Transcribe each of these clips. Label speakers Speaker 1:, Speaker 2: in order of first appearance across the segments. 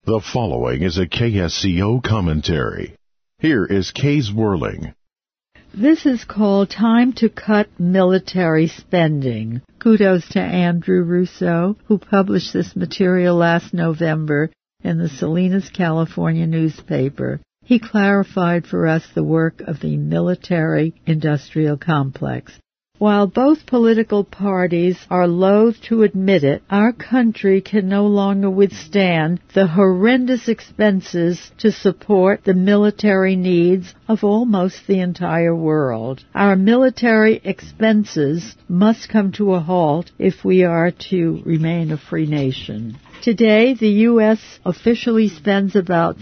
Speaker 1: The following is a KSCO commentary. Here is Kay's Whirling.
Speaker 2: This is called Time to Cut Military Spending. Kudos to Andrew Russo, who published this material last November in the Salinas, California newspaper. He clarified for us the work of the military-industrial complex. While both political parties are loath to admit it, our country can no longer withstand the horrendous expenses to support the military needs of almost the entire world. Our military expenses must come to a halt if we are to remain a free nation. Today, the U.S. officially spends about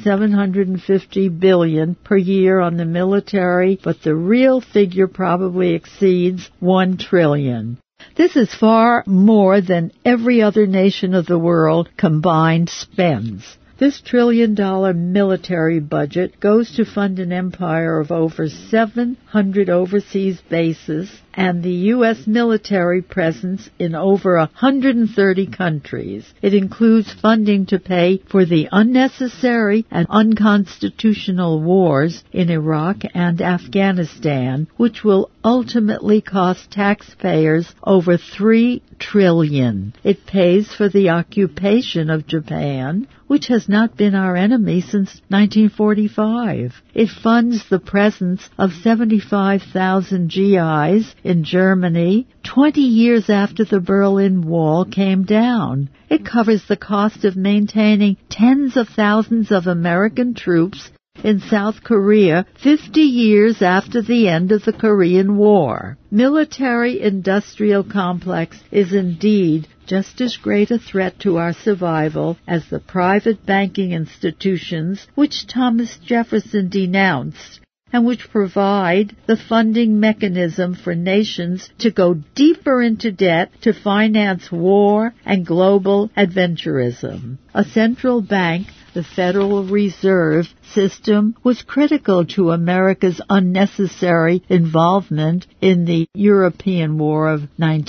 Speaker 2: $750 billion per year on the military, but the real figure probably exceeds $1 trillion. This is far more than every other nation of the world combined spends. This trillion-dollar military budget goes to fund an empire of over 700 overseas bases and the U.S. military presence in over 130 countries. It includes funding to pay for the unnecessary and unconstitutional wars in Iraq and Afghanistan, which will ultimately cost taxpayers over $3 trillion. It pays for the occupation of Japan, which has not been our enemy since 1945. It funds the presence of 75,000 GIs in Germany 20 years after the Berlin Wall came down. It covers the cost of maintaining tens of thousands of American troops in South Korea 50 years after the end of the Korean War. Military-industrial complex is indeed just as great a threat to our survival as the private banking institutions which Thomas Jefferson denounced and which provide the funding mechanism for nations to go deeper into debt to finance war and global adventurism. A central bank, the Federal Reserve System, was critical to America's unnecessary involvement in the European War of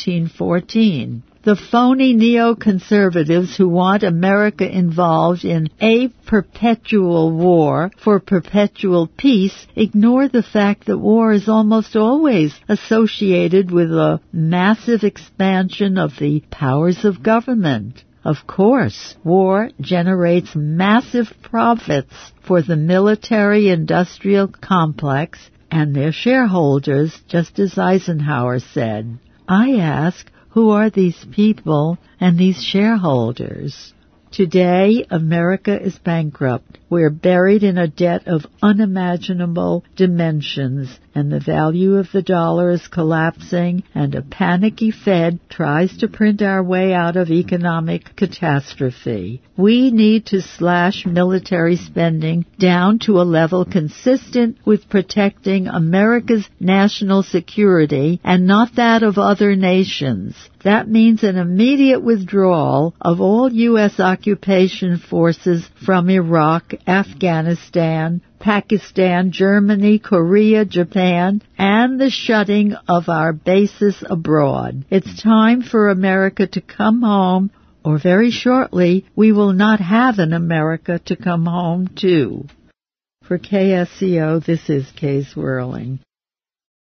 Speaker 2: 1914. The phony neoconservatives who want America involved in a perpetual war for perpetual peace ignore the fact that war is almost always associated with a massive expansion of the powers of government. Of course, war generates massive profits for the military-industrial complex and their shareholders, just as Eisenhower said. I ask, who are these people and these shareholders? Today, America is bankrupt. We're buried in a debt of unimaginable dimensions, and the value of the dollar is collapsing, and a panicky Fed tries to print our way out of economic catastrophe. We need to slash military spending down to a level consistent with protecting America's national security and not that of other nations. That means an immediate withdrawal of all U.S. occupation forces from Iraq, Afghanistan, Pakistan, Germany, Korea, Japan, and the shutting of our bases abroad. It's time for America to come home, or very shortly we will not have an America to come home to. For KSCO, this is Kay's Whirling.